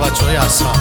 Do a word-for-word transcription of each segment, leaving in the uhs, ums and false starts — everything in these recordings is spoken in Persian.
بچه های اصحاب.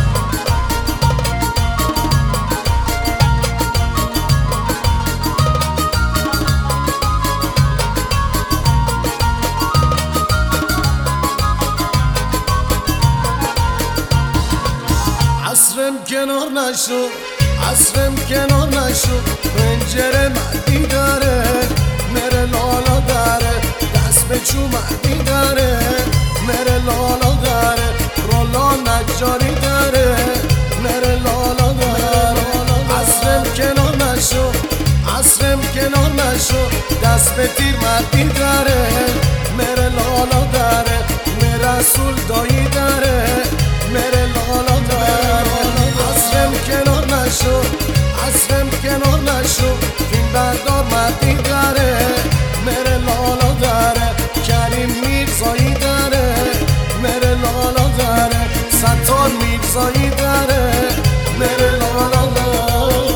عصرم کنار نشو، عصرم کنار نشو، پنجره مردی داره، مره لالا داره، دست به چو مردی داره، مره لالا داره، رولا نجاری داره، مره لالا داره. عصرم کنار نشو، عصرم کنار نشو، دست به تیر مردی داره، مره لالا داره، مره رسول دایی داره، مره لالا داره. عصرم کنار نشو، عصرم کنار نشو، فیلم بردار مردی داره، مره لالا داره، کریم میرزایی داره، مره لالا داره، ستار میرزایی داره، مره لالا داره.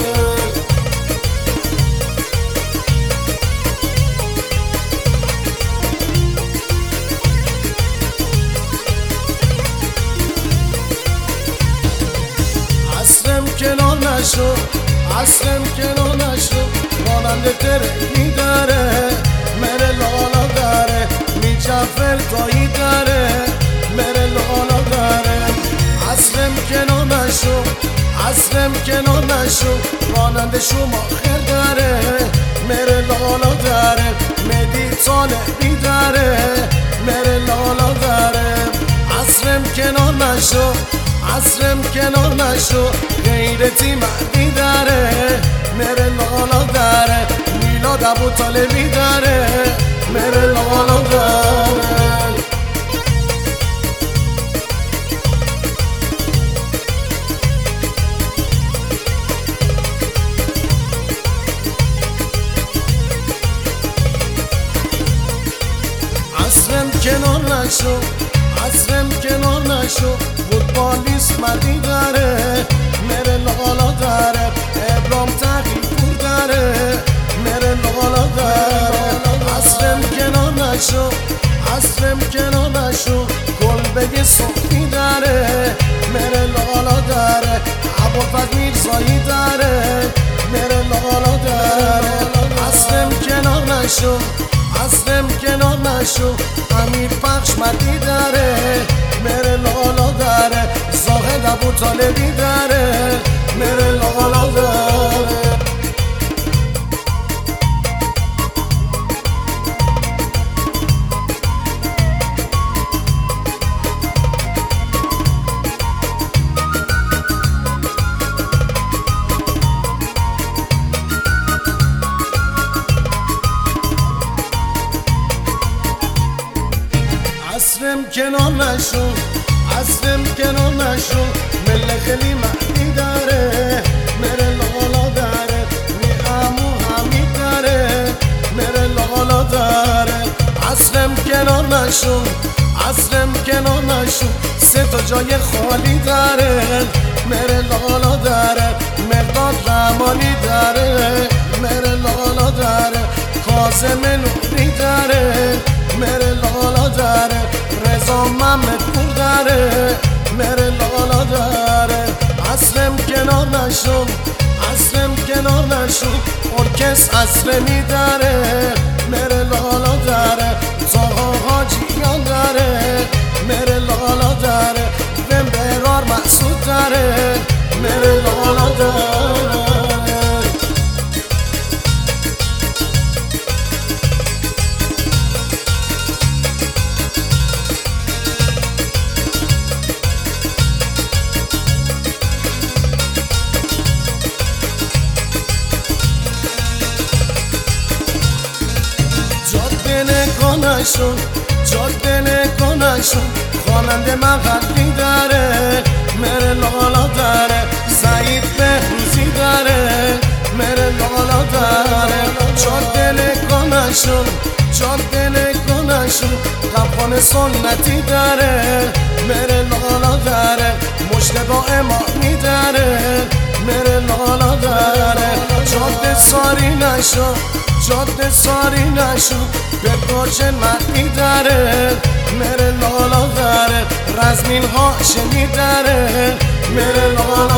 عصرم کنار نشو، عصرم کنار نشو، راننده ترینی داره، مره لالا داره، می جعفر دایی داره، مره لالا داره. عصرم کنار نشو، عصرم کنار نشو، راننده شما خیر داره، مره لالا داره، مدی طالبی داره، مره لالا داره. عصرم کنار نشو، عصرم کنار نشو، غیرتی مردی داره، مره لالا داره، میلاد ابو طالبی داره، مره لالا داره. عصرم کنار نشو، عصرم کنار نشو، فوتبالیست مردی داره، مره لالا داره، ابرام تقی پور داره، مره لالا داره. عصرم کنار نشو، عصرم کنار نشو، کلبه صوفی داره، مره لالا داره، ابوالفضل میرزایی داره، مره لالا داره. عصرم کنار نشو، عصرم کنار نشو، امیر پخش مردی داره، مره لالا داره، زاهد ابو طالبی داره، مره لالا داره. عصرم کنار نشو، عصرم کنار نشو، مله خیلی مردی داره، مره لالا داره، می امو حمید داره، مره لالا داره. عصرم کنار نشو، عصرم کنار نشو، سه تا جای خالی داره، مره لالا داره، مقداد رحمانی داره، مره لالا داره، کاظم نوری داره، مره لالا داره، رضا محمد پور داره، مره لالا داره. عصرم کنار نشو، عصرم کنار نشو، ارکست عصرمی داره، مره لالا داره، زاها حاجیان داره، مره لالا داره، وم برار مسعود داره، مره لالا داره. جاده نکنشون، جاده نکنشون، خواننده مغلی داره، مره لالا داره، سعید بهروزی داره، مره لالا داره. جاده نکنشون، جاده نکنشون، قفان سنتی داره، مره لالا داره، مجتبی امامی داره، مره لالا داره. جاده ساری نشو، جاده ساری نشون به گوچه مدی داره میره لالا داره رزمین هاشمی داره میره لالا